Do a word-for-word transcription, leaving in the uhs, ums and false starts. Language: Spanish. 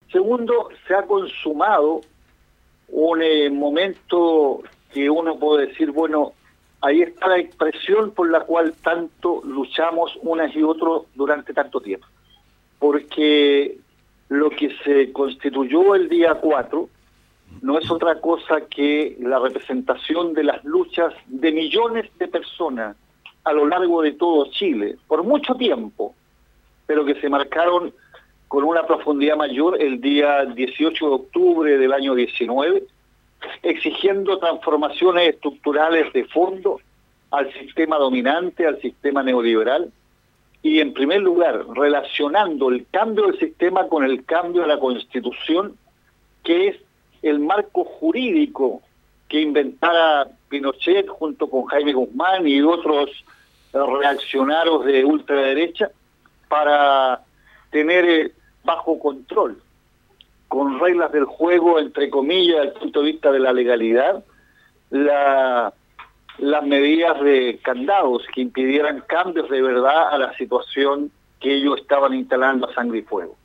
Segundo, se ha consumado un eh, momento que uno puede decir, bueno, ahí está la expresión por la cual tanto luchamos unas y otros durante tanto tiempo. Porque lo que se constituyó el día cuatro no es otra cosa que la representación de las luchas de millones de personas a lo largo de todo Chile, por mucho tiempo, pero que se marcaron con una profundidad mayor el día dieciocho de octubre del año diecinueve, exigiendo transformaciones estructurales de fondo al sistema dominante, al sistema neoliberal, y en primer lugar, relacionando el cambio del sistema con el cambio de la Constitución, que es el marco jurídico que inventara Pinochet junto con Jaime Guzmán y otros reaccionarios de ultraderecha para tener eh, bajo control, con reglas del juego, entre comillas, desde el punto de vista de la legalidad, la, las medidas de candados que impidieran cambios de verdad a la situación que ellos estaban instalando a sangre y fuego.